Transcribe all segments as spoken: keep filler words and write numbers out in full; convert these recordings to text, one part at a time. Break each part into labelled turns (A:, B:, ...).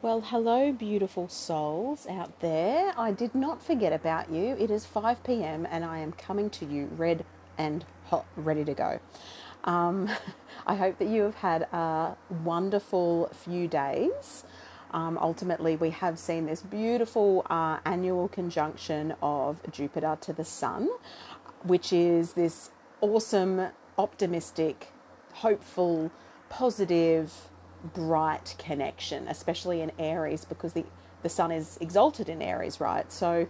A: Well, hello, beautiful souls out there. I did not forget about you. It is five p m and I am coming to you red and hot, ready to go. Um, I hope that you have had a wonderful few days. Um, ultimately, we have seen this beautiful uh, annual conjunction of Jupiter to the Sun, which is this awesome, optimistic, hopeful, positive, bright connection, especially in Aries, because the, the sun is exalted in Aries, right? So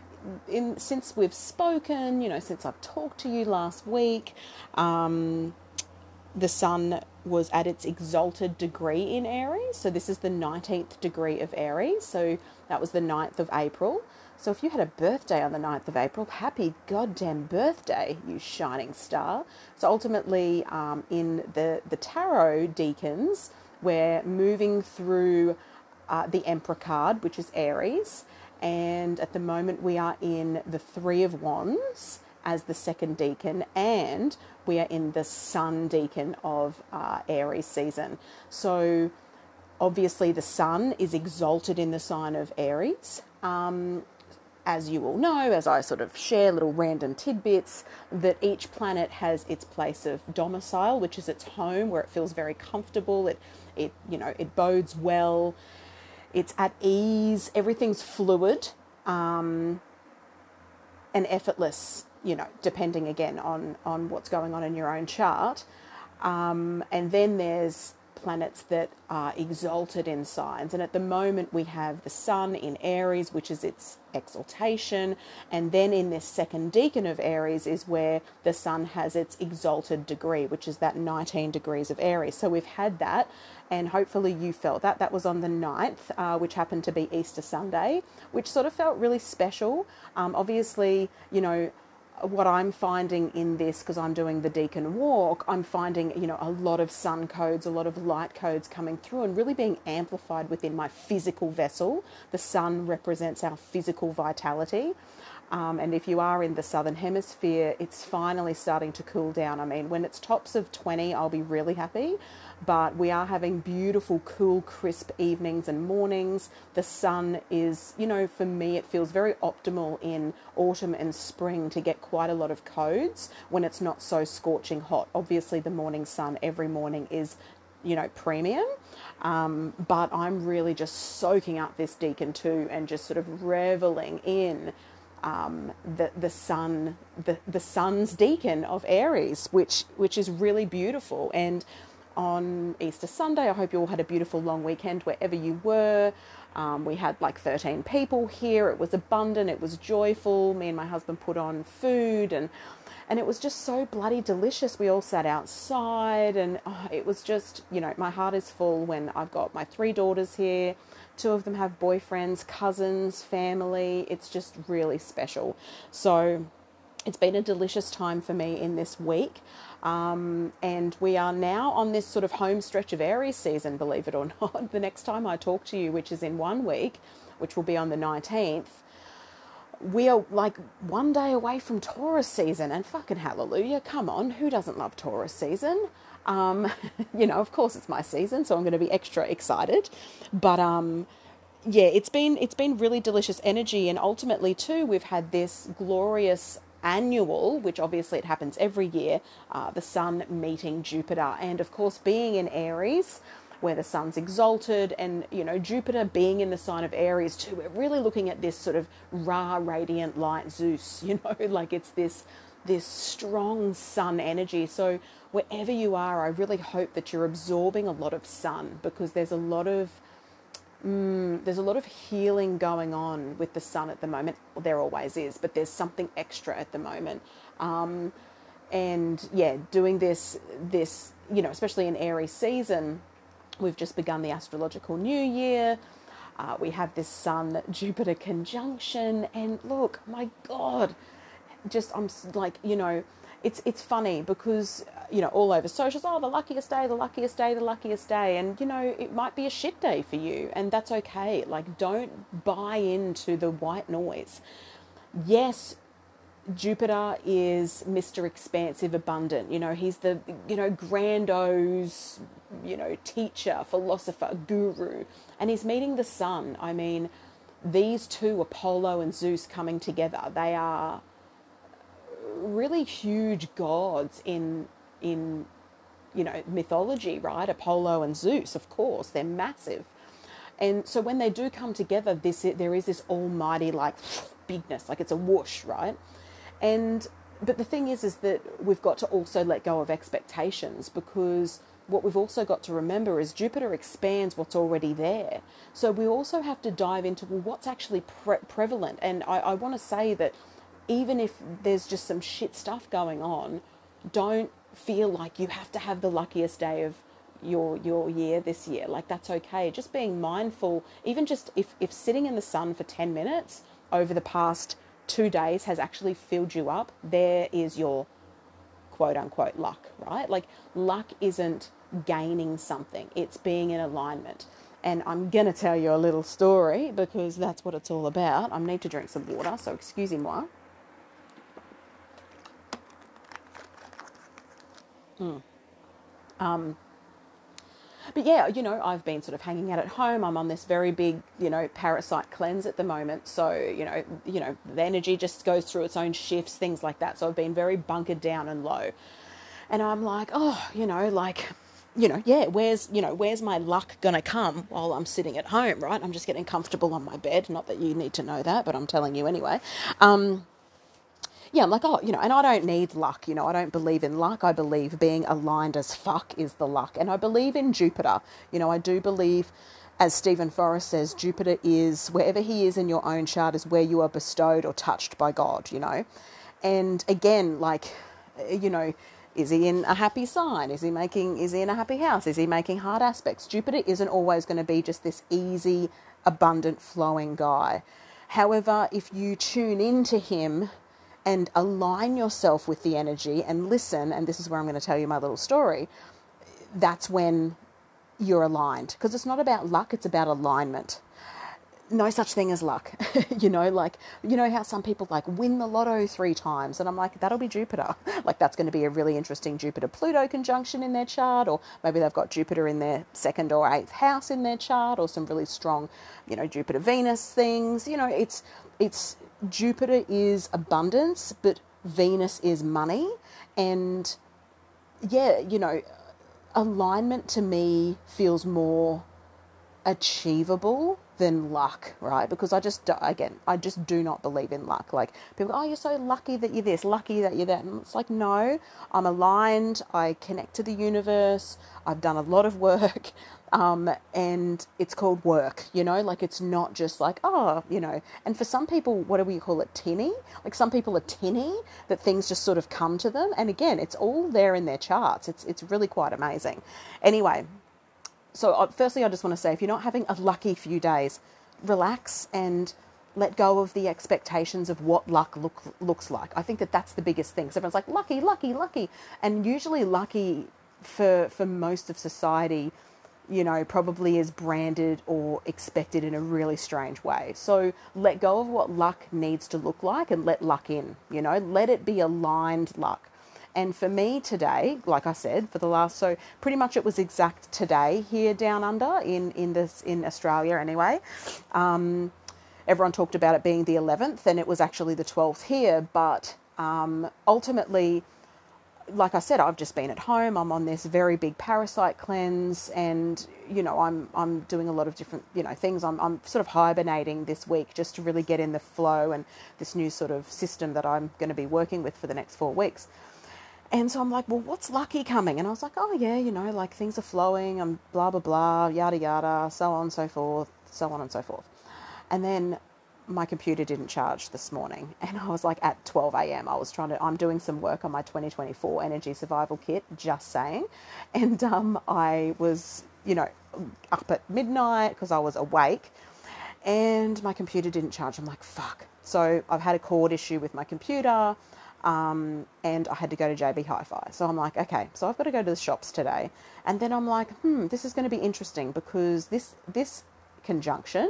A: in since we've spoken, you know, since I've talked to you last week, um, the sun was at its exalted degree in Aries. So this is the nineteenth degree of Aries. So that was the ninth of April. So if you had a birthday on the ninth of April, happy goddamn birthday, you shining star. So ultimately, um, in the, the tarot deacons, we're moving through uh, the Emperor card, which is Aries. And at the moment, we are in the Three of Wands as the second deacon, and we are in the Sun deacon of uh, Aries season. So obviously the sun is exalted in the sign of Aries. Um, as you all know, as I sort of share little random tidbits, that each planet has its place of domicile, which is its home, where it feels very comfortable. It, it, you know, it bodes well. It's at ease. Everything's fluid, um, and effortless. You know, depending again on on what's going on in your own chart. Um, and then there's planets that are exalted in signs. And at the moment we have the sun in Aries, which is its exaltation. And then in this second decan of Aries is where the sun has its exalted degree, which is that nineteen degrees of Aries. So we've had that, and hopefully you felt that. That was on the ninth, uh, which happened to be Easter Sunday, which sort of felt really special. Um, obviously, you know, what I'm finding in this, because I'm doing the Deacon Walk, I'm finding, you know, a lot of sun codes, a lot of light codes coming through and really being amplified within my physical vessel. The sun represents our physical vitality. Um, and if you are in the Southern Hemisphere, it's finally starting to cool down. I mean, when it's tops of twenty, I'll be really happy. But we are having beautiful, cool, crisp evenings and mornings. The sun is, you know, for me, it feels very optimal in autumn and spring to get quite a lot of codes when it's not so scorching hot. Obviously, the morning sun every morning is, you know, premium. Um, but I'm really just soaking up this Deacon too and just sort of reveling in Um, the the sun the the sun's deacon of Aries, which which is really beautiful. And on Easter Sunday, I hope you all had a beautiful long weekend wherever you were. Um, we had like thirteen people here. It was abundant. It was joyful. Me and my husband put on food, and and it was just so bloody delicious. We all sat outside, and oh, it was just, you know, my heart is full when I've got my three daughters here. Two of them have boyfriends, cousins, family. It's just really special. So it's been a delicious time for me in this week. Um, and we are now on this sort of home stretch of Aries season, believe it or not. The next time I talk to you, which is in one week, which will be on the nineteenth, we are like one day away from Taurus season, and fucking hallelujah, come on, who doesn't love Taurus season? Um, you know, of course it's my season, so I'm going to be extra excited. But um, yeah, it's been it's been really delicious energy, and ultimately too, we've had this glorious annual, which obviously it happens every year, uh, the sun meeting Jupiter, and of course being in Aries, where the sun's exalted, and, you know, Jupiter being in the sign of Aries too, we're really looking at this sort of Ra, radiant light Zeus, you know, like it's this this strong sun energy. So wherever you are, I really hope that you're absorbing a lot of sun, because there's a lot of mm, there's a lot of healing going on with the sun at the moment. Well, there always is, but there's something extra at the moment. Um, and yeah, doing this this you know, especially in Aries season, we've just begun the astrological new year. Uh, we have this Sun Jupiter conjunction, and look, my God, just I'm like, you know, it's it's funny because, you know, all over socials, oh, the luckiest day, the luckiest day, the luckiest day, and, you know, it might be a shit day for you, and that's okay. Like, don't buy into the white noise. Yes, Jupiter is Mister Expansive, Abundant. You know, he's the, you know, grandiose, you know, teacher, philosopher, guru. And he's meeting the sun. I mean, these two, Apollo and Zeus, coming together, they are really huge gods in, in, you know, mythology, right? Apollo and Zeus, of course, they're massive. And so when they do come together, this there is this almighty, like, bigness, like it's a whoosh, right? And but the thing is, is that we've got to also let go of expectations, because what we've also got to remember is Jupiter expands what's already there. So we also have to dive into, well, what's actually pre- prevalent. And I, I want to say that even if there's just some shit stuff going on, don't feel like you have to have the luckiest day of your your year this year. Like, that's okay. Just being mindful, even just if, if sitting in the sun for ten minutes over the past two days has actually filled you up, there is your quote unquote luck, right? Like, luck isn't gaining something, it's being in alignment. And I'm going to tell you a little story because that's what it's all about. I need to drink some water, so excusez-moi. Mm. Um, But yeah, you know, I've been sort of hanging out at home. I'm on this very big, you know, parasite cleanse at the moment. So, you know, you know, the energy just goes through its own shifts, things like that. So I've been very bunkered down and low. And I'm like, oh, you know, like, you know, yeah, where's, you know, where's my luck going to come while I'm sitting at home, right? I'm just getting comfortable on my bed. Not that you need to know that, but I'm telling you anyway. Um, Yeah, I'm like, oh, you know, and I don't need luck, you know, I don't believe in luck. I believe being aligned as fuck is the luck. And I believe in Jupiter. You know, I do believe, as Stephen Forrest says, Jupiter is, wherever he is in your own chart, is where you are bestowed or touched by God, you know. And again, like, you know, is he in a happy sign? Is he making, is he in a happy house? Is he making hard aspects? Jupiter isn't always going to be just this easy, abundant, flowing guy. However, if you tune into him and align yourself with the energy and listen, and this is where I'm going to tell you my little story, that's when you're aligned. Because it's not about luck, it's about alignment. No such thing as luck. You know, like, you know how some people like win the lotto three times, and I'm like, that'll be Jupiter. Like, that's going to be a really interesting Jupiter-Pluto conjunction in their chart, or maybe they've got Jupiter in their second or eighth house in their chart, or some really strong, you know, Jupiter-Venus things. You know, it's it's Jupiter is abundance, but Venus is money. And yeah, you know, alignment to me feels more achievable than luck, right? Because I just, again, I just do not believe in luck. Like, people go, oh, you're so lucky that you're this, lucky that you're that. And it's like, no, I'm aligned. I connect to the universe. I've done a lot of work. Um, and it's called work, you know, like, it's not just like, oh, you know, and for some people, what do we call it? Tinny? Like, some people are tinny, that things just sort of come to them. And again, it's all there in their charts. It's, it's really quite amazing. Anyway, so uh, firstly, I just want to say, if you're not having a lucky few days, relax and let go of the expectations of what luck look, looks like. I think that that's the biggest thing. So everyone's like, lucky, lucky, lucky. And usually lucky for, for most of society, you know, probably is branded or expected in a really strange way. So let go of what luck needs to look like and let luck in, you know, let it be aligned luck. And for me today, like I said, for the last, so pretty much it was exact today here down under in, in this, in Australia anyway. Um, everyone talked about it being the eleventh, and it was actually the twelfth here. But um, ultimately, like I said, I've just been at home. I'm on this very big parasite cleanse, and, you know, I'm, I'm doing a lot of different, you know, things. I'm, I'm sort of hibernating this week just to really get in the flow and this new sort of system that I'm going to be working with for the next four weeks. And so I'm like, well, what's lucky coming? And I was like, oh, yeah, you know, like, things are flowing, and blah, blah, blah, yada, yada, so on and so forth, so on and so forth. And then my computer didn't charge this morning. And I was like, at twelve a.m., I was trying to, I'm doing some work on my twenty twenty-four Energy Survival Kit, just saying. And um, I was, you know, up at midnight because I was awake, and my computer didn't charge. I'm like, fuck. So I've had a cord issue with my computer. Um, and I had to go to J B Hi-Fi. So I'm like, okay, so I've got to go to the shops today. And then I'm like, hmm, this is going to be interesting, because this, this conjunction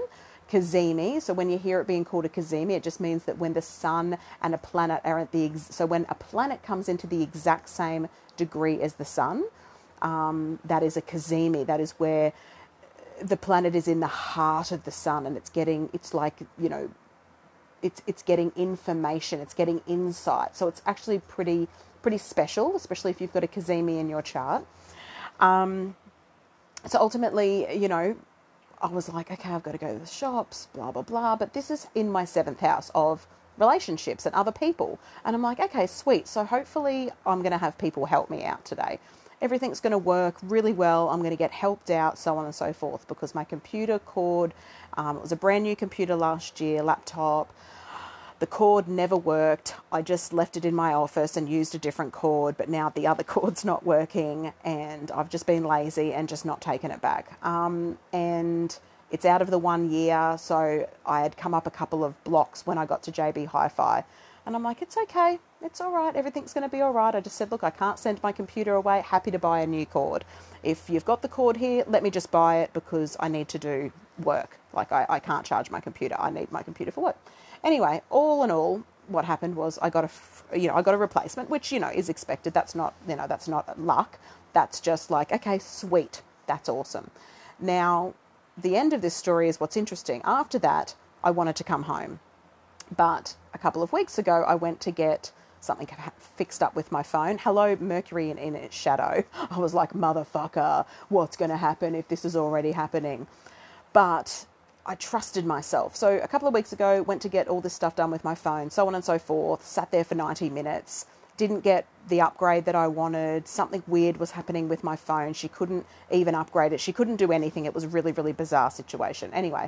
A: cazimi. So when you hear it being called a cazimi, it just means that when the sun and a planet are at the, ex- so when a planet comes into the exact same degree as the sun, um, that is a cazimi. That is where the planet is in the heart of the sun, and it's getting, it's like, you know, it's it's getting information, it's getting insight. So it's actually pretty pretty special, especially if you've got a cazimi in your chart. Um, so ultimately, you know, I was like, okay, I've got to go to the shops, blah, blah, blah. But this is in my seventh house of relationships and other people. And I'm like, okay, sweet. So hopefully I'm going to have people help me out today. Everything's going to work really well. I'm going to get helped out, so on and so forth, because my computer cord, um, it was a brand new computer last year, laptop. The cord never worked. I just left it in my office and used a different cord, but now the other cord's not working, and I've just been lazy and just not taken it back. Um, and it's out of the one year, so I had come up a couple of blocks when I got to J B Hi-Fi, and I'm like, it's okay, it's all right, everything's going to be all right. I just said, look, I can't send my computer away, happy to buy a new cord. If you've got the cord here, let me just buy it because I need to do work. Like, I, I can't charge my computer, I need my computer for work. Anyway, all in all, what happened was I got a, you know, I got a replacement, which, you know, is expected. That's not, you know, that's not luck. That's just like, okay, sweet. That's awesome. Now, the end of this story is what's interesting. After that, I wanted to come home. But a couple of weeks ago, I went to get something fixed up with my phone. Hello, Mercury in, in its shadow. I was like, motherfucker, what's going to happen if this is already happening? But I trusted myself. So a couple of weeks ago, went to get all this stuff done with my phone, so on and so forth, sat there for ninety minutes, didn't get the upgrade that I wanted. Something weird was happening with my phone. She couldn't even upgrade it. She couldn't do anything. It was a really, really bizarre situation. Anyway,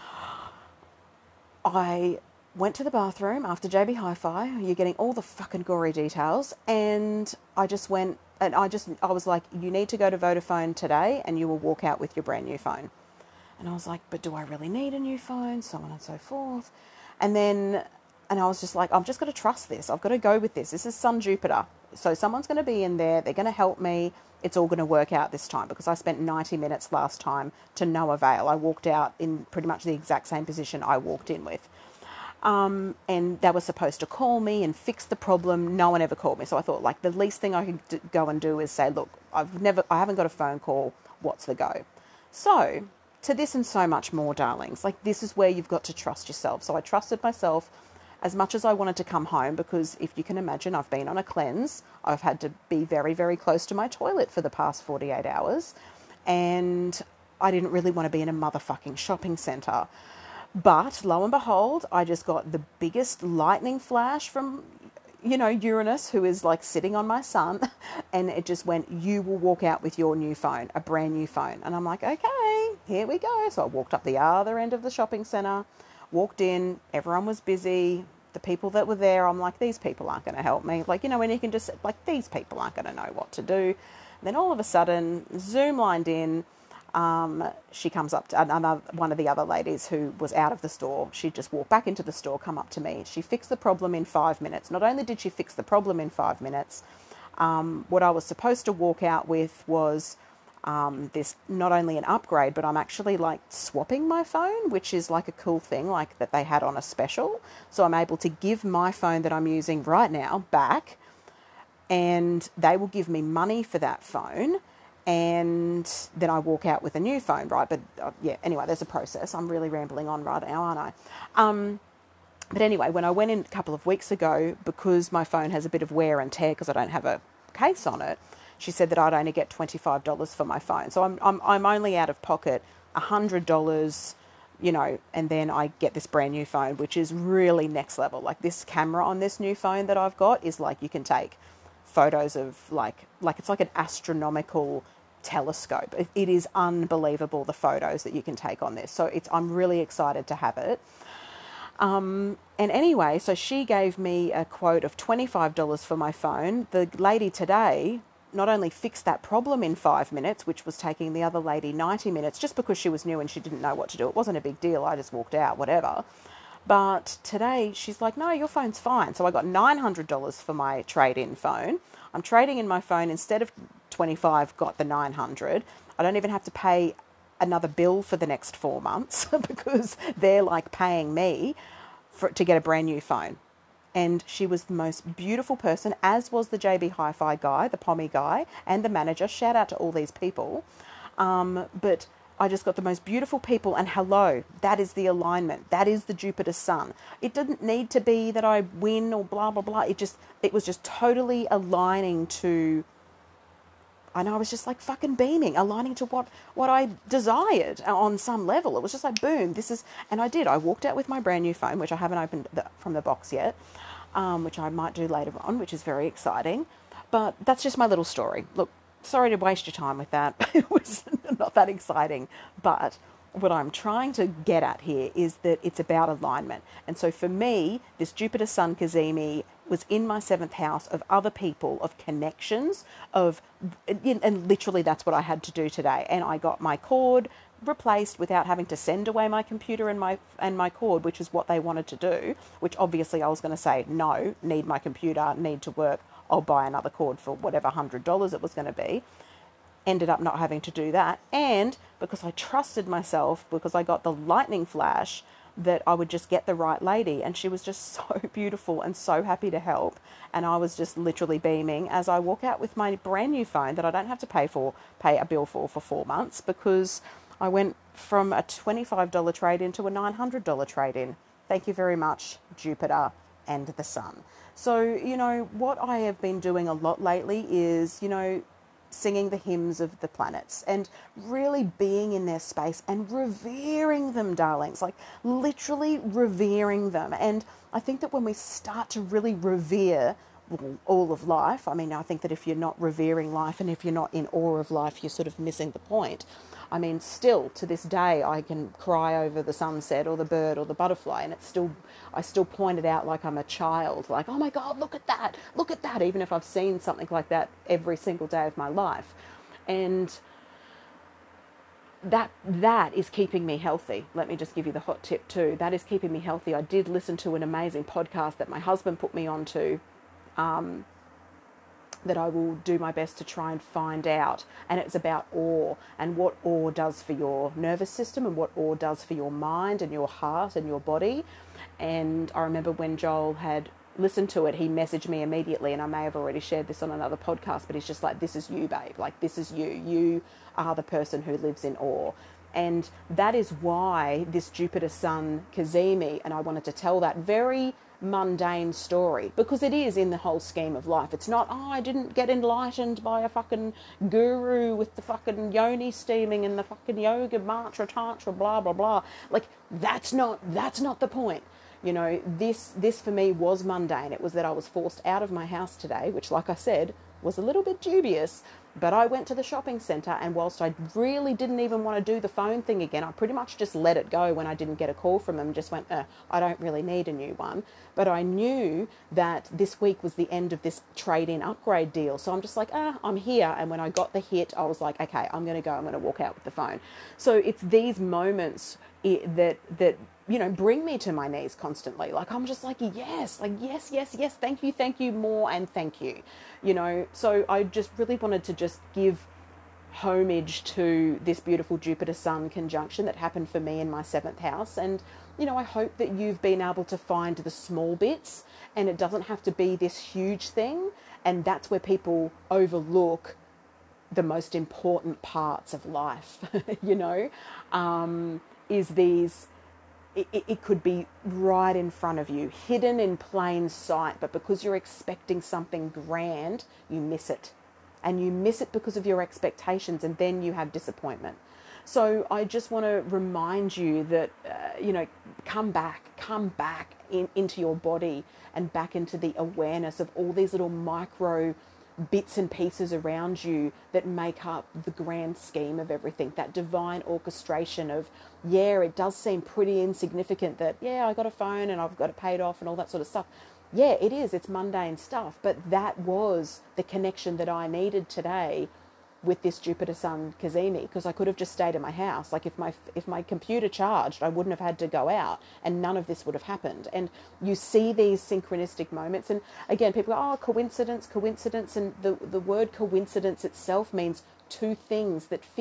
A: I went to the bathroom after J B Hi-Fi. You're getting all the fucking gory details. And I just went, and I just, I was like, you need to go to Vodafone today and you will walk out with your brand new phone. And I was like, but do I really need a new phone? So on and so forth. And then, and I was just like, I've just got to trust this. I've got to go with this. This is Sun Jupiter. So someone's going to be in there. They're going to help me. It's all going to work out this time, because I spent ninety minutes last time to no avail. I walked out in pretty much the exact same position I walked in with. Um, and they were supposed to call me and fix the problem. No one ever called me. So I thought, like, the least thing I could d- go and do is say, look, I've never, I haven't got a phone call. What's the go? So to this and so much more, darlings. Like, this is where you've got to trust yourself. So I trusted myself as much as I wanted to come home, because if you can imagine, I've been on a cleanse. I've had to be very, very close to my toilet for the past forty-eight hours. And I didn't really want to be in a motherfucking shopping centre. But lo and behold, I just got the biggest lightning flash from, you know, Uranus, who is like sitting on my sun, and it just went, you will walk out with your new phone, a brand new phone. And I'm like, okay, here we go. So I walked up the other end of the shopping centre, walked in, everyone was busy. The people that were there, I'm like, these people aren't going to help me. Like, you know, when you can just, like, these people aren't going to know what to do. And then all of a sudden, Zoom lined in. Um, she comes up to another, one of the other ladies who was out of the store. She just walked back into the store, come up to me. She fixed the problem in five minutes. Not only did she fix the problem in five minutes, um, what I was supposed to walk out with was um, this, not only an upgrade, but I'm actually like swapping my phone, which is like a cool thing, like that they had on a special. So I'm able to give my phone that I'm using right now back, and they will give me money for that phone. And then I walk out with a new phone, right? But uh, yeah, anyway, there's a process. I'm really rambling on right now, aren't I? Um, but anyway, when I went in a couple of weeks ago, because my phone has a bit of wear and tear because I don't have a case on it, she said that I'd only get twenty-five dollars for my phone. So I'm I'm I'm only out of pocket one hundred dollars, you know, and then I get this brand new phone, which is really next level. Like, this camera on this new phone that I've got is like, you can take photos of like, like it's like an astronomical telescope. It, it is unbelievable, the photos that you can take on this. So it's, I'm really excited to have it. Um, and anyway, so she gave me a quote of twenty-five dollars for my phone. The lady today not only fixed that problem in five minutes, which was taking the other lady ninety minutes, just because she was new and she didn't know what to do. It wasn't a big deal. I just walked out, whatever. But today she's like, no, your phone's fine. So I got nine hundred dollars for my trade-in phone. I'm trading in my phone. Instead of twenty-five, got the nine hundred. I don't even have to pay another bill for the next four months because they're like paying me for, to get a brand new phone. And she was the most beautiful person, as was the J B Hi-Fi guy, the Pommy guy, and the manager. Shout out to all these people. Um, but I just got the most beautiful people, and hello, that is the alignment. That is the Jupiter Sun. It didn't need to be that I win or blah, blah, blah. It just, it was just totally aligning to, and I was just like fucking beaming, aligning to what, what I desired on some level. It was just like, boom, this is, and I did. I walked out with my brand new phone, which I haven't opened the, from the box yet, um, which I might do later on, which is very exciting. But that's just my little story. Look, sorry to waste your time with that. It was not that exciting. But what I'm trying to get at here is that it's about alignment. And so for me, this Jupiter Sun Cazimi was in my seventh house of other people, of connections, of, and literally that's what I had to do today. And I got my cord replaced without having to send away my computer and my and my cord, which is what they wanted to do, which obviously I was going to say, no, need my computer, need to work, I'll buy another cord for whatever one hundred dollars it was going to be. Ended up not having to do that. And because I trusted myself, because I got the lightning flash, that I would just get the right lady. And she was just so beautiful and so happy to help. And I was just literally beaming as I walk out with my brand new phone that I don't have to pay for, pay a bill for for four months because I went from a twenty-five dollars trade-in to a nine hundred dollars trade-in. Thank you very much, Jupiter and the Sun. So, you know, what I have been doing a lot lately is, you know, singing the hymns of the planets and really being in their space and revering them, darlings, like literally revering them. And I think that when we start to really revere all of life, I mean, I think that if you're not revering life and if you're not in awe of life, you're sort of missing the point. I mean, still to this day, I can cry over the sunset or the bird or the butterfly, and it's still, I still point it out like I'm a child, like, oh my God, look at that, look at that, even if I've seen something like that every single day of my life. And that that is keeping me healthy. Let me just give you the hot tip too. That is keeping me healthy. I did listen to an amazing podcast that my husband put me onto, um, that I will do my best to try and find out. And it's about awe and what awe does for your nervous system and what awe does for your mind and your heart and your body. And I remember when Joel had listened to it, he messaged me immediately, and I may have already shared this on another podcast, but he's just like, this is you, babe. Like, this is you. You are the person who lives in awe. And that is why this Jupiter Sun Cazimi, and I wanted to tell that very mundane story, because it is in the whole scheme of life. It's not, oh, I didn't get enlightened by a fucking guru with the fucking yoni steaming and the fucking yoga mantra tantra blah blah blah. Like, that's not that's not the point. You know, this this for me was mundane. It was that I was forced out of my house today, which, like I said, was a little bit dubious. But I went to the shopping centre, and whilst I really didn't even want to do the phone thing again, I pretty much just let it go when I didn't get a call from them, just went, eh, I don't really need a new one. But I knew that this week was the end of this trade-in upgrade deal. So I'm just like, ah, I'm here. And when I got the hit, I was like, okay, I'm going to go, I'm going to walk out with the phone. So it's these moments that, that, you know, bring me to my knees constantly. Like, I'm just like, yes, like, yes, yes, yes, thank you, thank you, more, and thank you, you know. So I just really wanted to just give homage to this beautiful Jupiter-Sun conjunction that happened for me in my seventh house. And, you know, I hope that you've been able to find the small bits, and it doesn't have to be this huge thing. And that's where people overlook the most important parts of life, you know, um, is these... It, it could be right in front of you, hidden in plain sight, but because you're expecting something grand, you miss it. And you miss it because of your expectations, and then you have disappointment. So I just want to remind you that, uh, you know, come back, come back in, into your body and back into the awareness of all these little micro bits and pieces around you that make up the grand scheme of everything, that divine orchestration of, yeah, it does seem pretty insignificant that, yeah, I got a phone and I've got it paid off and all that sort of stuff. Yeah, it is, it's mundane stuff, but that was the connection that I needed today with this Jupiter Sun Cazimi, because I could have just stayed in my house. Like, if my if my computer charged, I wouldn't have had to go out, and none of this would have happened. And you see these synchronistic moments, and again, people go, oh, coincidence, coincidence, and the, the word coincidence itself means two things that fit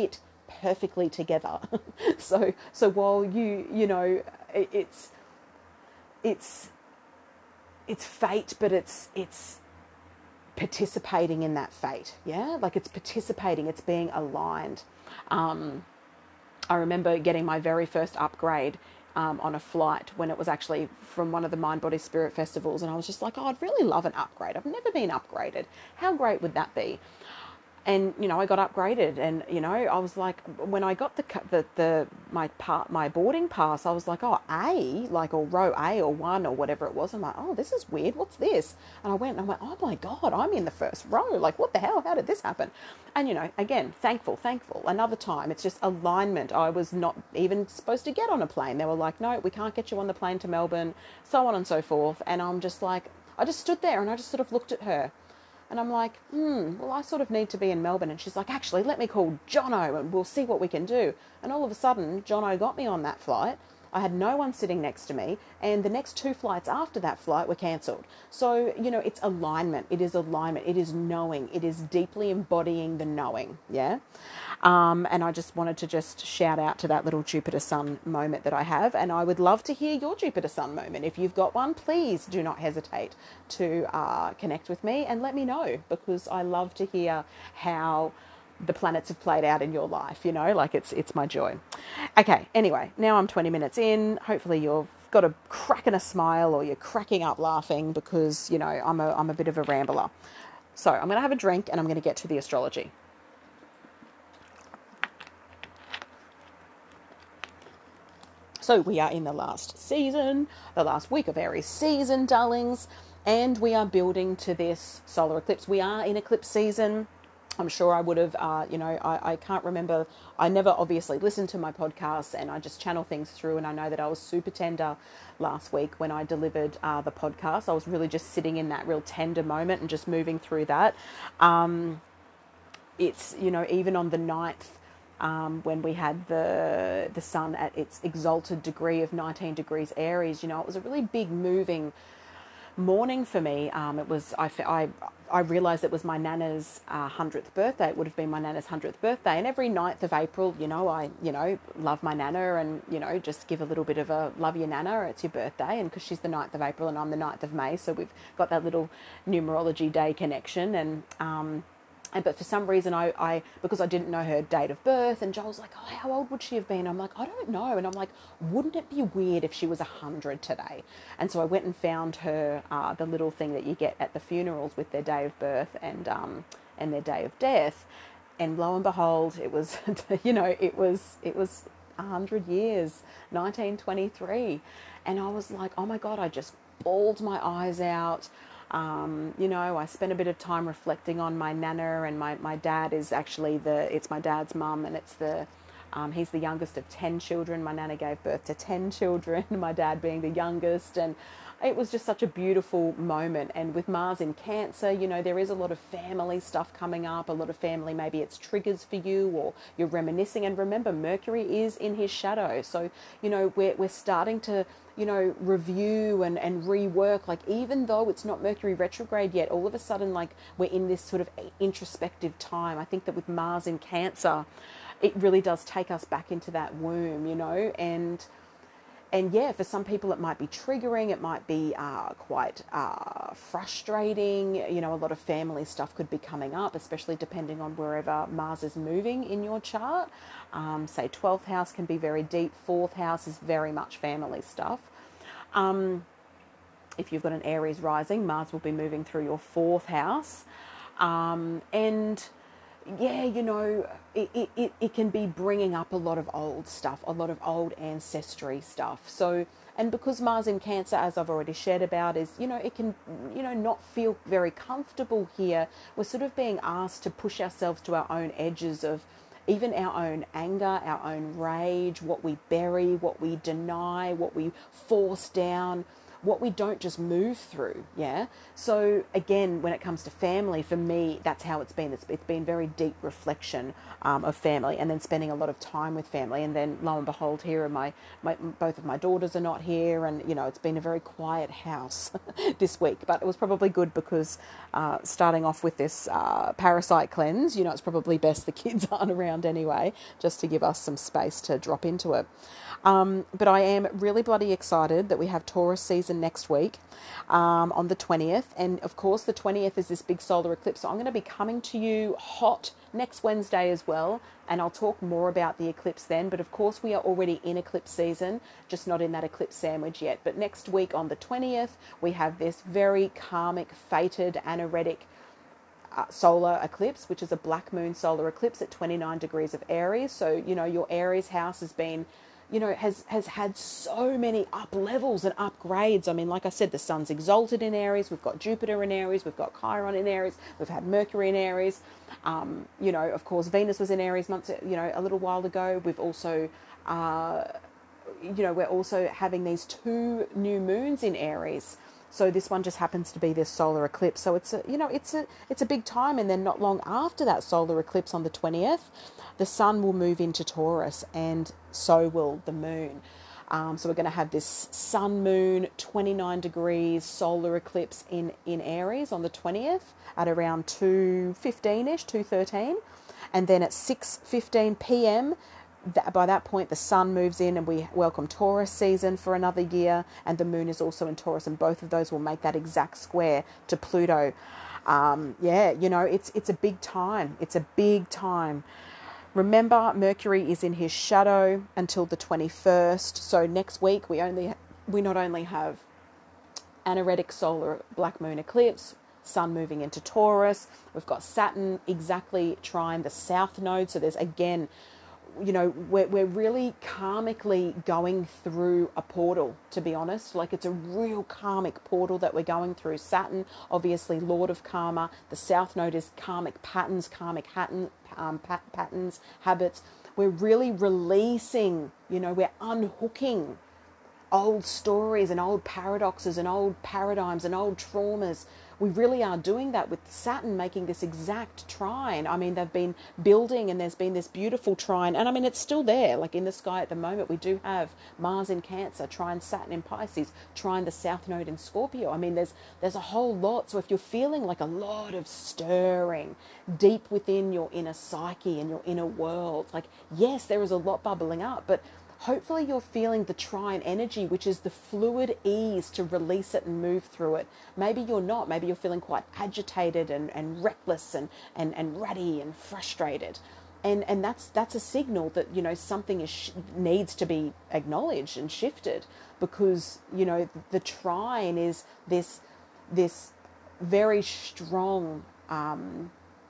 A: perfectly together. so so while you you know it, it's it's it's fate, but it's it's participating in that fate. Yeah, like it's participating, it's being aligned. um I remember getting my very first upgrade um, on a flight when it was actually from one of the Mind Body Spirit festivals, and I was just like, oh, I'd really love an upgrade. I've never been upgraded. How great would that be? And you know, I got upgraded, and you know, I was like, when I got the the, the my part my boarding pass, I was like, oh, A, like, or row A or one or whatever it was. I'm like, oh, this is weird. What's this? And I went and I went, oh my God, I'm in the first row. Like, what the hell? How did this happen? And you know, again, thankful, thankful. Another time, it's just alignment. I was not even supposed to get on a plane. They were like, no, we can't get you on the plane to Melbourne, so on and so forth. And I'm just like, I just stood there and I just sort of looked at her. And I'm like, hmm, well, I sort of need to be in Melbourne. And she's like, actually, let me call Jono and we'll see what we can do. And all of a sudden, Jono got me on that flight. I had no one sitting next to me. And the next two flights after that flight were cancelled. So, you know, it's alignment. It is alignment. It is knowing. It is deeply embodying the knowing. Yeah. Um, and I just wanted to just shout out to that little Jupiter Sun moment that I have. And I would love to hear your Jupiter Sun moment. If you've got one, please do not hesitate to uh, connect with me and let me know, because I love to hear how the planets have played out in your life, you know, like it's it's my joy. Okay, anyway, now I'm twenty minutes in. Hopefully you've got a crack and a smile, or you're cracking up laughing, because, you know, I'm a, I'm a bit of a rambler. So I'm going to have a drink and I'm going to get to the astrology. So we are in the last season, the last week of Aries season, darlings, and we are building to this solar eclipse. We are in eclipse season. I'm sure I would have, uh, you know, I, I can't remember. I never obviously listened to my podcasts, and I just channel things through. And I know that I was super tender last week when I delivered uh, the podcast. I was really just sitting in that real tender moment and just moving through that. Um, it's, you know, even on the ninth, um, when we had the the sun at its exalted degree of nineteen degrees Aries, you know, it was a really big moving morning for me. Um, it was, I, I, I realised it was my Nana's uh, hundredth birthday. It would have been my Nana's hundredth birthday. And every ninth of April, you know, I, you know, love my Nana and, you know, just give a little bit of a love your Nana, it's your birthday. And because she's the ninth of April and I'm the ninth of May, so we've got that little numerology day connection. And, um, And, but for some reason, I, I, because I didn't know her date of birth, and Joel's like, oh, how old would she have been? I'm like, I don't know. And I'm like, wouldn't it be weird if she was one hundred today? And so I went and found her, uh, the little thing that you get at the funerals with their day of birth and, um, and their day of death. And lo and behold, it was, you know, it was, it was one hundred years, nineteen twenty-three. And I was like, oh my God, I just bawled my eyes out. Um, you know, I spent a bit of time reflecting on my Nana, and my, my dad is actually the, it's my dad's mum, and it's the, um, he's the youngest of ten children. My Nana gave birth to ten children, my dad being the youngest, and it was just such a beautiful moment. And with Mars in Cancer, you know, there is a lot of family stuff coming up, a lot of family, maybe it's triggers for you, or you're reminiscing. And remember, Mercury is in his shadow. So, you know, we're, we're starting to, you know, review and, and rework, like, even though it's not Mercury retrograde yet, all of a sudden, like, we're in this sort of introspective time. I think that with Mars in Cancer, it really does take us back into that womb, you know, and And yeah, for some people it might be triggering, it might be uh, quite uh, frustrating. You know, a lot of family stuff could be coming up, especially depending on wherever Mars is moving in your chart. Um, say twelfth house can be very deep, fourth house is very much family stuff. Um, if you've got an Aries rising, Mars will be moving through your fourth house. Um, and yeah, you know, it, it, it can be bringing up a lot of old stuff, a lot of old ancestry stuff. So, and because Mars in Cancer, as I've already shared about, is, you know, it can, you know, not feel very comfortable here. We're sort of being asked to push ourselves to our own edges of even our own anger, our own rage, what we bury, what we deny, what we force down, what we don't just move through. Yeah. So again, when it comes to family, for me, that's how it's been. It's, it's been very deep reflection um, of family, and then spending a lot of time with family. And then lo and behold, here are my, my both of my daughters are not here, and you know, it's been a very quiet house this week. But it was probably good because uh, starting off with this uh, parasite cleanse, you know, it's probably best the kids aren't around anyway, just to give us some space to drop into it. Um, but I am really bloody excited that we have Taurus season next week um, on the twentieth. And of course, the twentieth is this big solar eclipse. So I'm going to be coming to you hot next Wednesday as well. And I'll talk more about the eclipse then. But of course, we are already in eclipse season, just not in that eclipse sandwich yet. But next week on the twentieth, we have this very karmic, fated, anaretic Uh, solar eclipse, which is a black moon solar eclipse at twenty-nine degrees of Aries. So, you know, your Aries house has been, you know, has, has had so many up levels and upgrades. I mean, like I said, the sun's exalted in Aries. We've got Jupiter in Aries. We've got Chiron in Aries. We've had Mercury in Aries. Um, you know, of course, Venus was in Aries months, you know, a little while ago. We've also, uh, you know, we're also having these two new moons in Aries. So this one just happens to be this solar eclipse. So it's a, you know, it's a, it's a big time. And then not long after that solar eclipse on the twentieth, the sun will move into Taurus, and so will the moon. Um, so we're going to have this sun moon twenty-nine degrees solar eclipse in, in Aries on the twentieth at around two fifteen-ish, two thirteen. And then at six fifteen p.m., That, by that point, the sun moves in and we welcome Taurus season for another year, and the moon is also in Taurus, and both of those will make that exact square to Pluto. Um, yeah, you know, it's it's a big time. It's a big time. Remember, Mercury is in his shadow until the twenty-first. So next week we only we not only have anaretic solar black moon eclipse, sun moving into Taurus. We've got Saturn exactly trine the south node. So there's again, you know, we're, we're really karmically going through a portal, to be honest. Like, it's a real karmic portal that we're going through. Saturn, obviously, Lord of Karma. The South Node is karmic patterns, karmic hatten, um, pat- patterns, habits. We're really releasing, you know, we're unhooking old stories and old paradoxes and old paradigms and old traumas. We really are doing that with Saturn making this exact trine. I mean, they've been building, and there's been this beautiful trine. And I mean, it's still there, like in the sky at the moment. We do have Mars in Cancer, trine Saturn in Pisces, trine the South Node in Scorpio. I mean, there's there's a whole lot. So if you're feeling like a lot of stirring deep within your inner psyche and your inner world, like, yes, there is a lot bubbling up, but hopefully you're feeling the trine energy, which is the fluid ease to release it and move through it. Maybe you're not. Maybe you're feeling quite agitated and, and reckless and, and, and ratty and frustrated. And and that's that's a signal that, you know, something is sh- needs to be acknowledged and shifted, because, you know, the trine is this, this very strong um,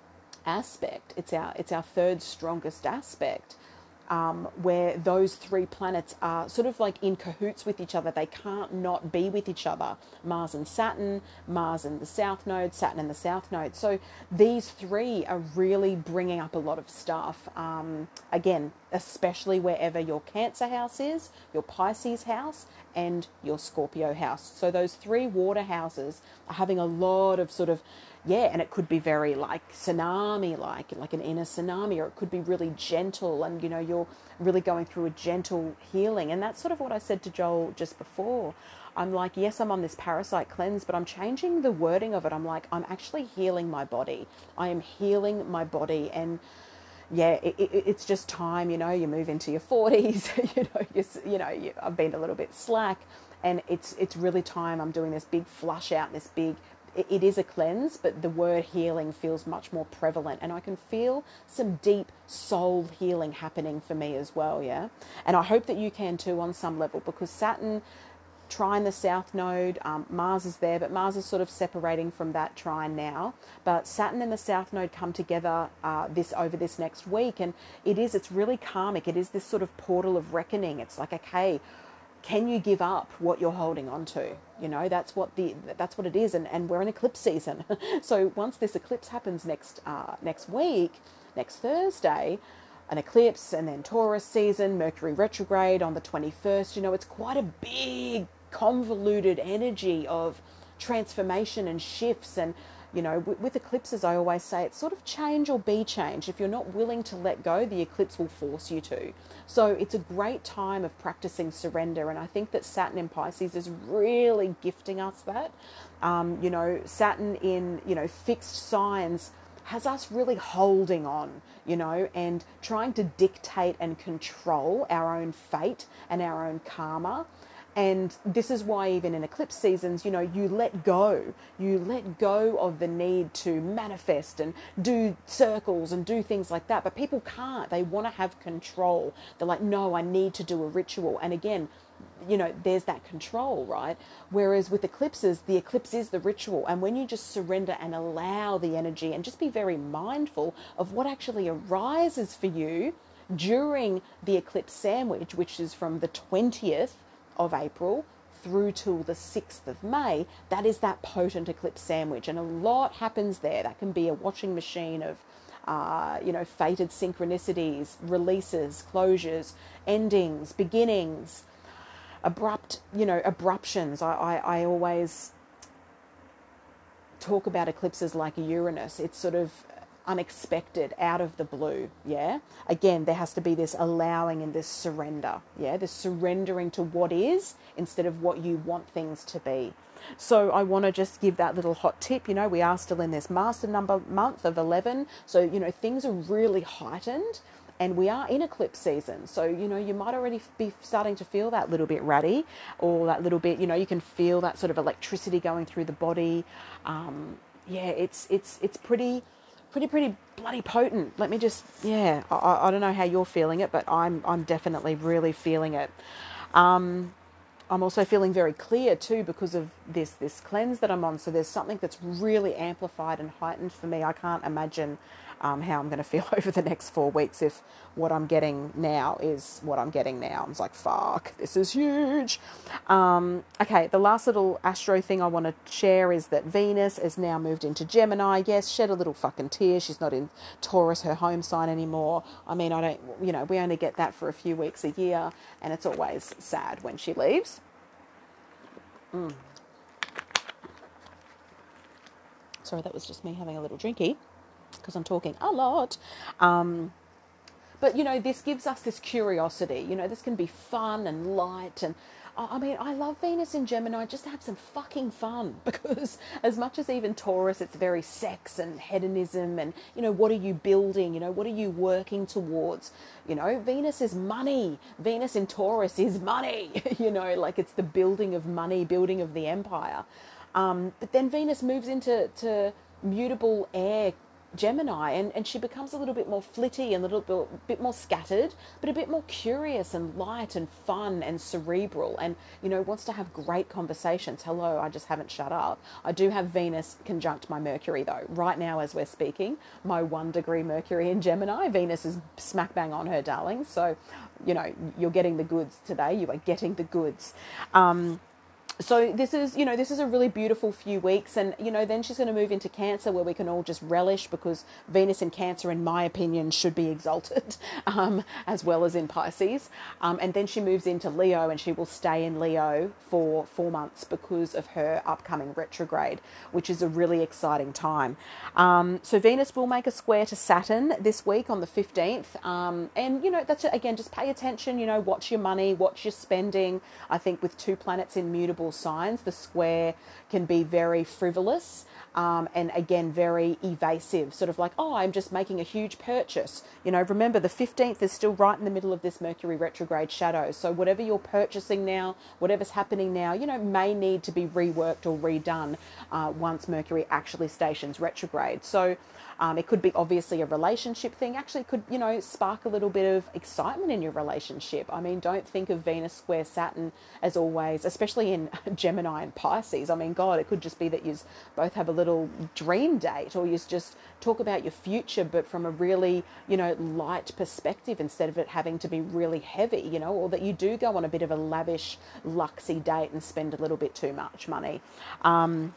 A: aspect. It's our, it's our third strongest aspect. Um, where those three planets are sort of like in cahoots with each other. They can't not be with each other. Mars and Saturn, Mars and the South Node, Saturn and the South Node. So these three are really bringing up a lot of stuff. Um, again, especially wherever your Cancer house is, your Pisces house, and your Scorpio house. So those three water houses are having a lot of sort of, yeah, and it could be very like tsunami, like like an inner tsunami, or it could be really gentle, and, you know, you're really going through a gentle healing. And that's sort of what I said to Joel just before. I'm like, yes, I'm on this parasite cleanse, but I'm changing the wording of it. I'm like, I'm actually healing my body. I am healing my body. And yeah, it, it, it's just time, you know, you move into your forties, you know, you, you know, you, I've been a little bit slack, and it's, it's really time. I'm doing this big flush out, this big, it, it is a cleanse, but the word healing feels much more prevalent, and I can feel some deep soul healing happening for me as well. Yeah. And I hope that you can too on some level, because Saturn trine the South Node, um, Mars is there, but Mars is sort of separating from that trine now. But Saturn and the South Node come together uh, this over this next week, and it is, it's really karmic. It is this sort of portal of reckoning. It's like, okay, can you give up what you're holding on to? You know, that's what the that's what it is, and, and we're in eclipse season. So once this eclipse happens next uh, next week, next Thursday, an eclipse, and then Taurus season, Mercury retrograde on the twenty-first, you know, it's quite a big convoluted energy of transformation and shifts. And you know, with, with eclipses, I always say it's sort of change or be change. If you're not willing to let go, the eclipse will force you to. So it's a great time of practicing surrender. And I think that Saturn in Pisces is really gifting us that. Um, you know, Saturn in, you know, fixed signs has us really holding on, you know, and trying to dictate and control our own fate and our own karma. And this is why even in eclipse seasons, you know, you let go. You let go of the need to manifest and do circles and do things like that. But people can't. They want to have control. They're like, no, I need to do a ritual. And again, you know, there's that control, right? Whereas with eclipses, the eclipse is the ritual. And when you just surrender and allow the energy and just be very mindful of what actually arises for you during the eclipse sandwich, which is from the twentieth of April through till the sixth of May, that is that potent eclipse sandwich. And a lot happens there. That can be a washing machine of, uh, you know, fated synchronicities, releases, closures, endings, beginnings, abrupt, you know, abruptions. I, I, I always talk about eclipses like Uranus. It's sort of unexpected, out of the blue. Yeah, again, there has to be this allowing and this surrender. Yeah, this surrendering to what is instead of what you want things to be. So I want to just give that little hot tip. You know, we are still in this master number month of eleven, so you know things are really heightened, and we are in eclipse season. So you know you might already be starting to feel that little bit ratty, or that little bit, you know, you can feel that sort of electricity going through the body. Um, yeah, it's it's it's pretty. pretty, pretty bloody potent. Let me just, yeah, I, I don't know how you're feeling it, but I'm, I'm definitely really feeling it. Um, I'm also feeling very clear too because of this, this cleanse that I'm on. So there's something that's really amplified and heightened for me. I can't imagine um, how I'm going to feel over the next four weeks if what I'm getting now is what I'm getting now. I was like, fuck, this is huge. Um, okay, the last little astro thing I want to share is that Venus has now moved into Gemini. Yes, shed a little fucking tear. She's not in Taurus, her home sign, anymore. I mean, I don't, you know, we only get that for a few weeks a year, and it's always sad when she leaves. Mm. Sorry, that was just me having a little drinky because I'm talking a lot. Um, but, you know, this gives us this curiosity. You know, this can be fun and light. And, I mean, I love Venus in Gemini just to have some fucking fun because as much as even Taurus, it's very sex and hedonism and, you know, what are you building? You know, what are you working towards? You know, Venus is money. Venus in Taurus is money. You know, like it's the building of money, building of the empire. Um, but then Venus moves into to mutable air Gemini, and, and she becomes a little bit more flitty and a little bit, bit more scattered, but a bit more curious and light and fun and cerebral, and, you know, wants to have great conversations. Hello, I just haven't shut up. I do have Venus conjunct my Mercury, though. Right now, as we're speaking, my one degree Mercury in Gemini, Venus is smack bang on her, darling. So, you know, you're getting the goods today. You are getting the goods. Um, So this is, you know, this is a really beautiful few weeks, and, you know, then she's going to move into Cancer where we can all just relish because Venus in Cancer, in my opinion, should be exalted, um, as well as in Pisces. Um, and then she moves into Leo, and she will stay in Leo for four months because of her upcoming retrograde, which is a really exciting time. Um, so Venus will make a square to Saturn this week on the fifteenth. Um, and, you know, that's, again, just pay attention, you know, watch your money, watch your spending. I think with two planets in mutable signs, the square can be very frivolous, um, and again very evasive, sort of like, oh, I'm just making a huge purchase. You know, remember the fifteenth is still right in the middle of this Mercury retrograde shadow, so whatever you're purchasing now, whatever's happening now, you know, may need to be reworked or redone uh, once Mercury actually stations retrograde. So Um, it could be obviously a relationship thing. Actually, it could, you know, spark a little bit of excitement in your relationship. I mean, don't think of Venus square Saturn as always, especially in Gemini and Pisces. I mean, God, it could just be that you both have a little dream date, or you just talk about your future, but from a really, you know, light perspective instead of it having to be really heavy, you know, or that you do go on a bit of a lavish, luxy date and spend a little bit too much money. Um,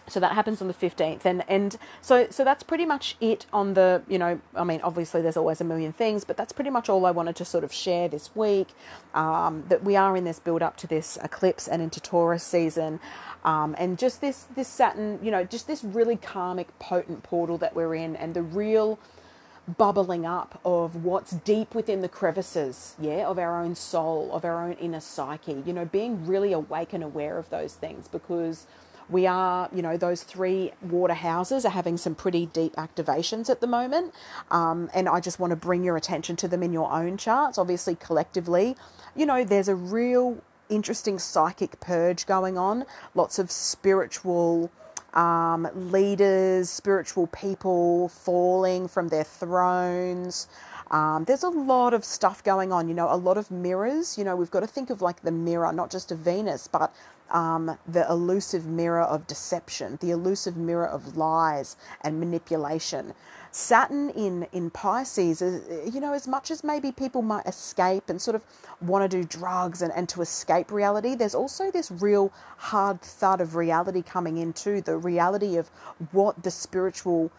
A: So that happens on the fifteenth, and and so so that's pretty much it on the, you know, I mean, obviously there's always a million things, but that's pretty much all I wanted to sort of share this week, um, that we are in this build up to this eclipse and into Taurus season, um, and just this this Saturn, you know, just this really karmic potent portal that we're in, and the real bubbling up of what's deep within the crevices, yeah, of our own soul, of our own inner psyche, you know, being really awake and aware of those things, because we are, you know, those three water houses are having some pretty deep activations at the moment. Um, and I just want to bring your attention to them in your own charts. Obviously, collectively, you know, there's a real interesting psychic purge going on. Lots of spiritual um, leaders, spiritual people falling from their thrones. Um, there's a lot of stuff going on, you know, a lot of mirrors. You know, we've got to think of like the mirror, not just of Venus, but um, the elusive mirror of deception, the elusive mirror of lies and manipulation. Saturn in, in Pisces, is, you know, as much as maybe people might escape and sort of want to do drugs and, and to escape reality, there's also this real hard thud of reality coming into the reality of what the spiritual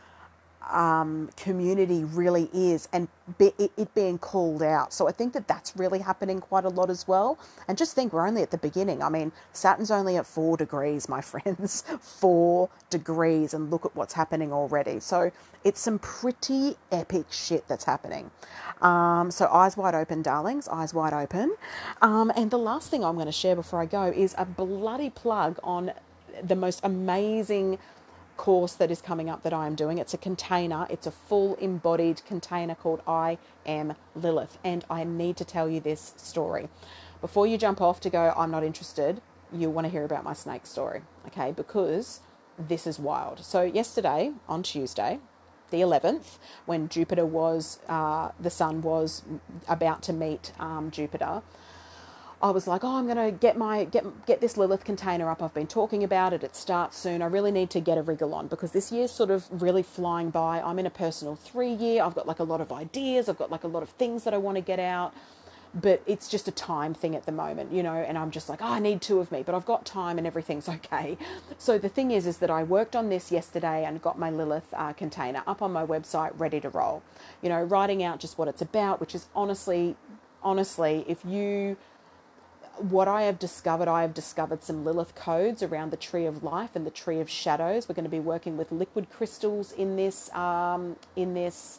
A: um, community really is, and be, it, it being called out. So I think that that's really happening quite a lot as well. And just think, we're only at the beginning. I mean, Saturn's only at four degrees, my friends, four degrees, and look at what's happening already. So it's some pretty epic shit that's happening. Um, so eyes wide open, darlings, eyes wide open. Um, and the last thing I'm going to share before I go is a bloody plug on the most amazing course that is coming up that I am doing. It's a container. It's a full embodied container called I Am Lilith. And I need to tell you this story. Before you jump off to go, I'm not interested, you want to hear about my snake story, okay? Because this is wild. So yesterday, on Tuesday, the eleventh, when Jupiter was, uh, the sun was about to meet um, Jupiter, I was like, oh, I'm going to get my get get this Lilith container up. I've been talking about it. It starts soon. I really need to get a wriggle on, because this year's sort of really flying by. I'm in a personal three year. I've got like a lot of ideas. I've got like a lot of things that I want to get out, but it's just a time thing at the moment, you know, and I'm just like, oh, I need two of me, but I've got time and everything's okay. So the thing is, is that I worked on this yesterday and got my Lilith uh, container up on my website, ready to roll, you know, writing out just what it's about, which is honestly, honestly, if you... what I have discovered, I have discovered some Lilith codes around the Tree of Life and the Tree of Shadows. We're going to be working with liquid crystals in this um, in this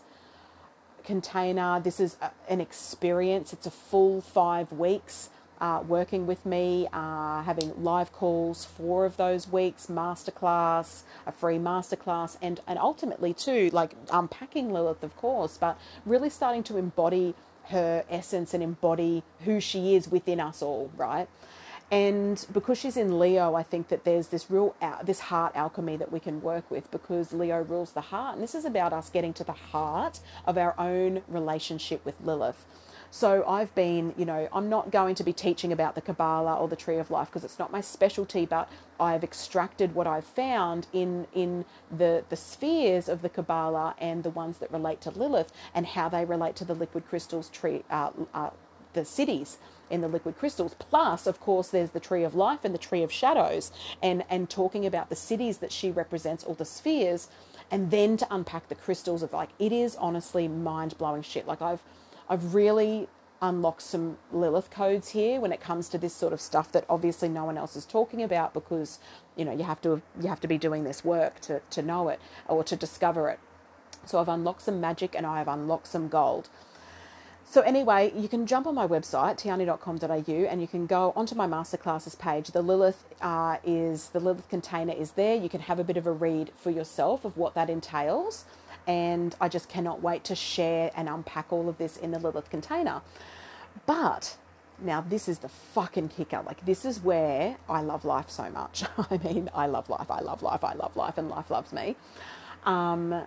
A: container. This is a, an experience. It's a full five weeks uh, working with me, uh, having live calls, four of those weeks, masterclass, a free masterclass, and and ultimately too, like unpacking Lilith, of course, but really starting to embody her essence and embody who she is within us all, right? And because she's in Leo, I think that there's this real this heart alchemy that we can work with, because Leo rules the heart, and this is about us getting to the heart of our own relationship with Lilith. So I've been, you know, I'm not going to be teaching about the Kabbalah or the Tree of Life because it's not my specialty, but I've extracted what I've found in in the, the spheres of the Kabbalah and the ones that relate to Lilith, and how they relate to the liquid crystals, tree, uh, uh, the cities in the liquid crystals. Plus, of course, there's the Tree of Life and the Tree of Shadows, and, and talking about the cities that she represents, all the spheres, and then to unpack the crystals of, like, it is honestly mind-blowing shit. Like, I've I've really unlocked some Lilith codes here when it comes to this sort of stuff that obviously no one else is talking about, because, you know, you have to you have to be doing this work to, to know it or to discover it. So I've unlocked some magic and I have unlocked some gold. So anyway, you can jump on my website, tiani dot com dot a u, and you can go onto my masterclasses page. The Lilith uh, is the Lilith container is there. You can have a bit of a read for yourself of what that entails. And I just cannot wait to share and unpack all of this in the Lilith container. But now this is the fucking kicker. Like, this is where I love life so much. I mean, I love life. I love life. I love life, and life loves me. Um,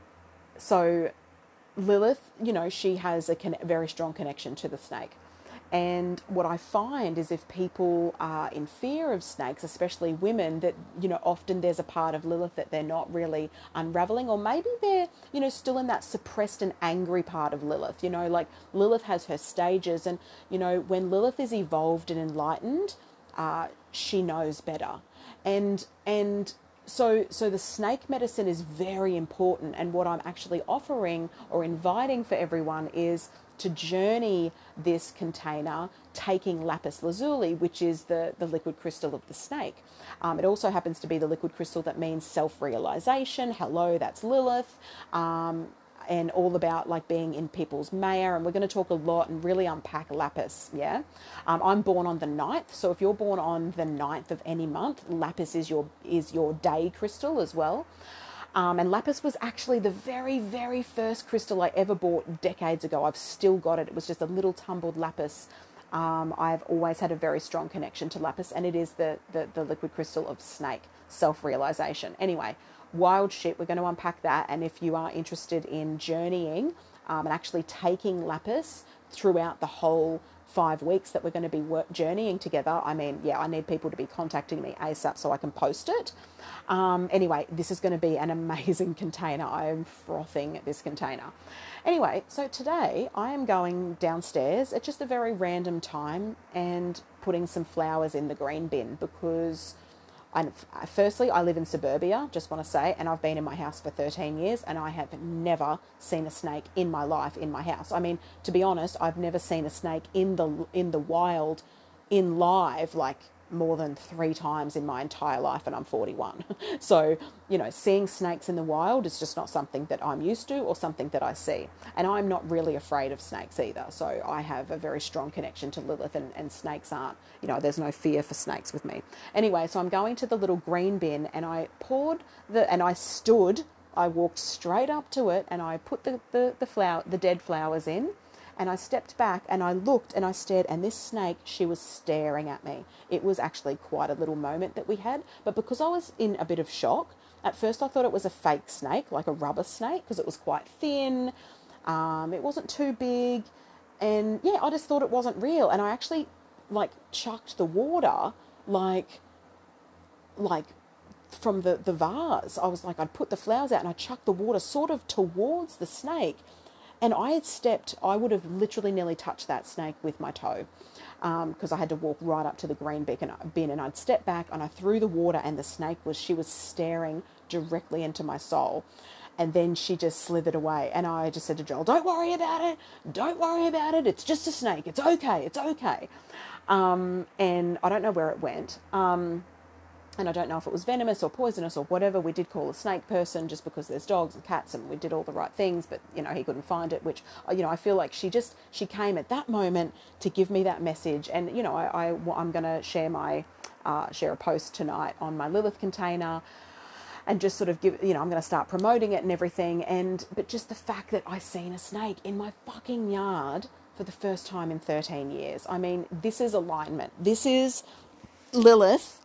A: so Lilith, you know, she has a con- very strong connection to the snake. And what I find is, if people are in fear of snakes, especially women, that, you know, often there's a part of Lilith that they're not really unraveling, or maybe they're, you know, still in that suppressed and angry part of Lilith. You know, like, Lilith has her stages, and, you know, when Lilith is evolved and enlightened, uh, she knows better. And, and, so so the snake medicine is very important, and what I'm actually offering or inviting for everyone is to journey this container taking lapis lazuli, which is the, the liquid crystal of the snake. Um, it also happens to be the liquid crystal that means self-realization. Hello, that's Lilith. Um, and all about like being in people's maya, and we're going to talk a lot and really unpack lapis. Yeah, um, I'm born on the ninth, so if you're born on the ninth of any month, lapis is your is your day crystal as well. Um, and lapis was actually the very, very first crystal I ever bought decades ago. I've still got it. It was just a little tumbled lapis. Um, I've always had a very strong connection to lapis, and it is the, the, the liquid crystal of snake, self-realization. Anyway, wild shit. We're going to unpack that. And if you are interested in journeying um, and actually taking lapis throughout the whole five weeks that we're going to be work, journeying together, I mean, yeah, I need people to be contacting me ASAP so I can post it. Um, anyway, this is going to be an amazing container. I am frothing this container. Anyway, so today I am going downstairs at just a very random time and putting some flowers in the green bin because I, firstly, I live in suburbia, just want to say, and I've been in my house for thirteen years and I have never seen a snake in my life in my house. I mean, to be honest, I've never seen a snake in the in the wild, in live, like more than three times in my entire life, and I'm forty-one. So, you know, seeing snakes in the wild is just not something that I'm used to or something that I see. And I'm not really afraid of snakes either. So I have a very strong connection to Lilith, and, and snakes aren't, you know, there's no fear for snakes with me. Anyway, so I'm going to the little green bin and I poured the, and I stood, I walked straight up to it and I put the, the, the flower, the dead flowers in. And I stepped back and I looked and I stared, and this snake, she was staring at me. It was actually quite a little moment that we had. But because I was in a bit of shock, at first I thought it was a fake snake, like a rubber snake, because it was quite thin. Um, it wasn't too big. And yeah, I just thought it wasn't real. And I actually like chucked the water, like, like from the, the vase. I was like, I'd put the flowers out and I chucked the water sort of towards the snake. And I had stepped, I would have literally nearly touched that snake with my toe because um, I had to walk right up to the green bin, and I'd step back and I threw the water, and the snake was, she was staring directly into my soul. And then she just slithered away. And I just said to Joel, don't worry about it. Don't worry about it. It's just a snake. It's okay. It's okay. Um, and I don't know where it went. Um, And I don't know if it was venomous or poisonous or whatever. We did call a snake person just because there's dogs and cats, and we did all the right things, but, you know, he couldn't find it, which, you know, I feel like she just, she came at that moment to give me that message. And, you know, I, I, I'm going to share my, uh, share a post tonight on my Lilith container and just sort of give, you know, I'm going to start promoting it and everything. And, but just the fact that I seen a snake in my fucking yard for the first time in thirteen years. I mean, this is alignment. This is Lilith.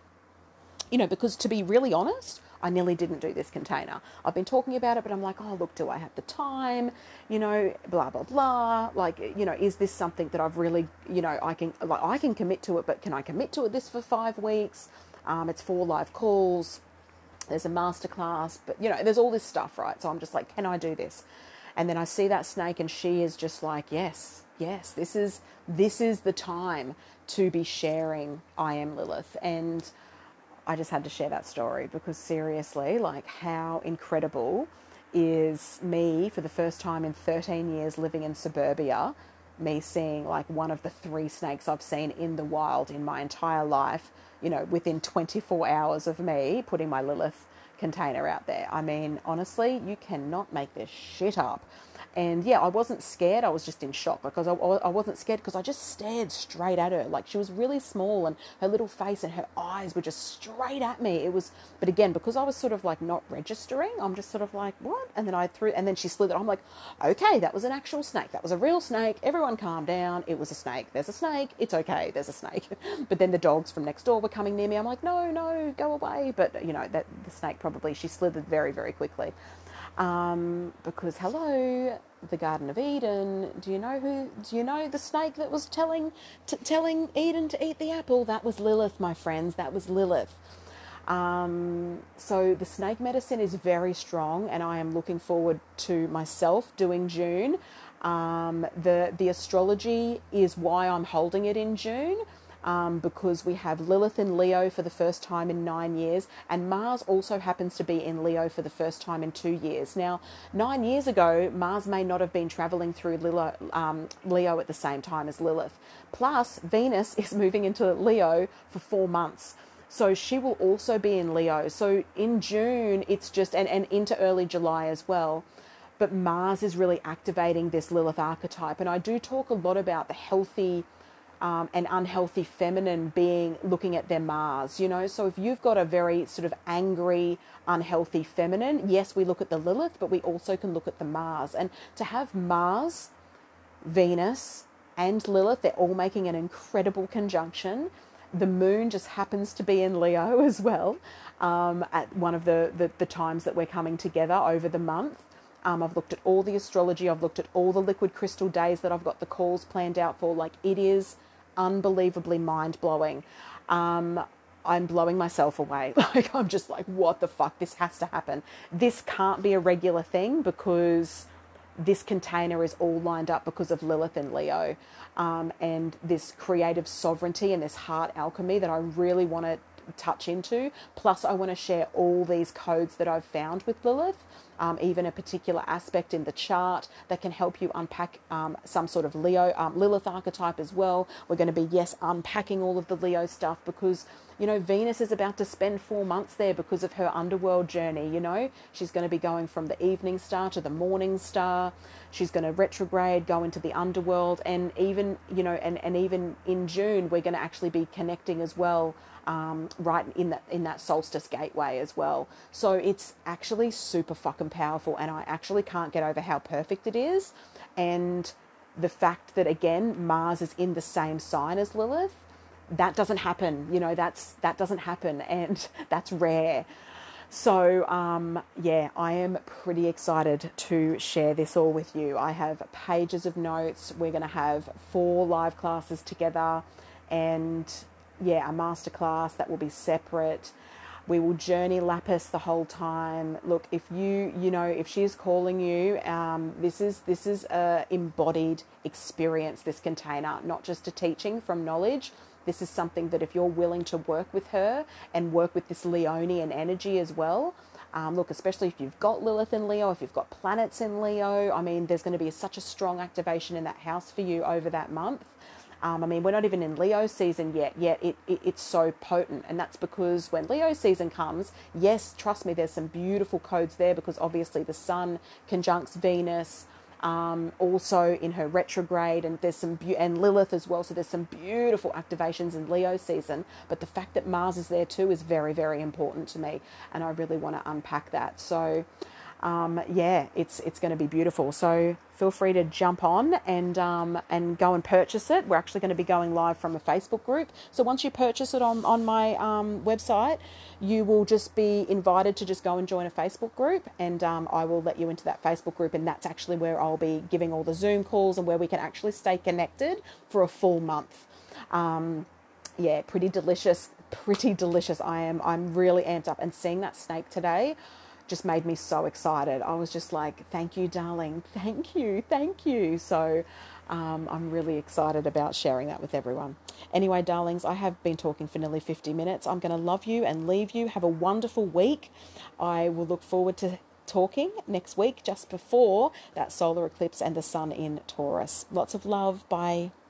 A: You know, because to be really honest, I nearly didn't do this container. I've been talking about it, but I'm like, oh, look, do I have the time? You know, blah, blah, blah. Like, you know, is this something that I've really, you know, I can, like, I can commit to it, but can I commit to it this for five weeks? Um, it's four live calls. There's a masterclass, but, you know, there's all this stuff, right? So I'm just like, can I do this? And then I see that snake and she is just like, yes, yes, this is, this is the time to be sharing I Am Lilith. And I just had to share that story because seriously, like, how incredible is me for the first time in thirteen years living in suburbia, me seeing like one of the three snakes I've seen in the wild in my entire life, you know, within twenty-four hours of me putting my Lilith container out there. I mean, honestly, you cannot make this shit up. And yeah, I wasn't scared. I was just in shock because I, I wasn't scared because I just stared straight at her. Like, she was really small and her little face and her eyes were just straight at me. It was, but again, because I was sort of like not registering, I'm just sort of like, what? And then I threw, and then she slithered. I'm like, okay, that was an actual snake. That was a real snake. Everyone calm down. It was a snake. There's a snake. It's okay. There's a snake. But then the dogs from next door were coming near me. I'm like, no, no, go away. But you know, that the snake probably, she slithered very, very quickly. Um, because hello, the Garden of Eden. Do you know who? Do you know the snake that was telling t- telling Eden to eat the apple? That was Lilith, my friends. That was Lilith. Um, so the snake medicine is very strong, and I am looking forward to myself doing June. Um, the the astrology is why I'm holding it in June. um, because we have Lilith in Leo for the first time in nine years, and Mars also happens to be in Leo for the first time in two years. Now, nine years ago, Mars may not have been traveling through Lilo, um, Leo at the same time as Lilith. Plus, Venus is moving into Leo for four months. So she will also be in Leo. So in June, it's just, and, and into early July as well. But Mars is really activating this Lilith archetype. And I do talk a lot about the healthy um, and unhealthy feminine being looking at their Mars, you know. So if you've got a very sort of angry, unhealthy feminine, yes, we look at the Lilith, but we also can look at the Mars. And to have Mars, Venus, and Lilith, they're all making an incredible conjunction. The moon just happens to be in Leo as well um, at one of the, the, the times that we're coming together over the month. Um, I've looked at all the astrology. I've looked at all the liquid crystal days that I've got the calls planned out for. Like, it is unbelievably mind-blowing. Um, I'm blowing myself away. Like, I'm just like, what the fuck? This has to happen. This can't be a regular thing because this container is all lined up because of Lilith and Leo, um, and this creative sovereignty and this heart alchemy that I really want to touch into. Plus, I want to share all these codes that I've found with Lilith, um, even a particular aspect in the chart that can help you unpack um, some sort of Leo, um, Lilith archetype as well. We're going to be, yes, unpacking all of the Leo stuff because, you know, Venus is about to spend four months there because of her underworld journey, you know. She's going to be going from the evening star to the morning star. She's going to retrograde, go into the underworld, and even, you know, and, and even in June, we're going to actually be connecting as well, um, right in that, in that solstice gateway as well. So it's actually super fucking powerful, and I actually can't get over how perfect it is. And the fact that, again, Mars is in the same sign as Lilith, that doesn't happen, you know, that's, that doesn't happen, and that's rare. So, um, yeah, I am pretty excited to share this all with you. I have pages of notes. We're going to have four live classes together, and yeah, a masterclass that will be separate. We will journey Lapis the whole time. Look, if you, you know, if she's calling you, um, this is, this is a embodied experience, this container, not just a teaching from knowledge. This is something that if you're willing to work with her and work with this Leonian energy as well, um, look, especially if you've got Lilith in Leo, if you've got planets in Leo, I mean, there's going to be such a strong activation in that house for you over that month. Um, I mean, we're not even in Leo season yet, yet it, it, it's so potent. And that's because when Leo season comes, yes, trust me, there's some beautiful codes there because obviously the sun conjuncts Venus, um, also in her retrograde, and there's some, be- and Lilith as well. So there's some beautiful activations in Leo season, but the fact that Mars is there too is very, very important to me. And I really want to unpack that. So, um, yeah, it's, it's going to be beautiful. So feel free to jump on and, um, and go and purchase it. We're actually going to be going live from a Facebook group. So once you purchase it on, on my, um, website, you will just be invited to just go and join a Facebook group, and, um, I will let you into that Facebook group. And that's actually where I'll be giving all the Zoom calls and where we can actually stay connected for a full month. Um, yeah, pretty delicious, pretty delicious. I am, I'm really amped up, and seeing that snake today just made me so excited. I was just like, thank you, darling. Thank you. Thank you. So um, I'm really excited about sharing that with everyone. Anyway, darlings, I have been talking for nearly fifty minutes. I'm going to love you and leave you. Have a wonderful week. I will look forward to talking next week, just before that solar eclipse and the sun in Taurus. Lots of love. Bye.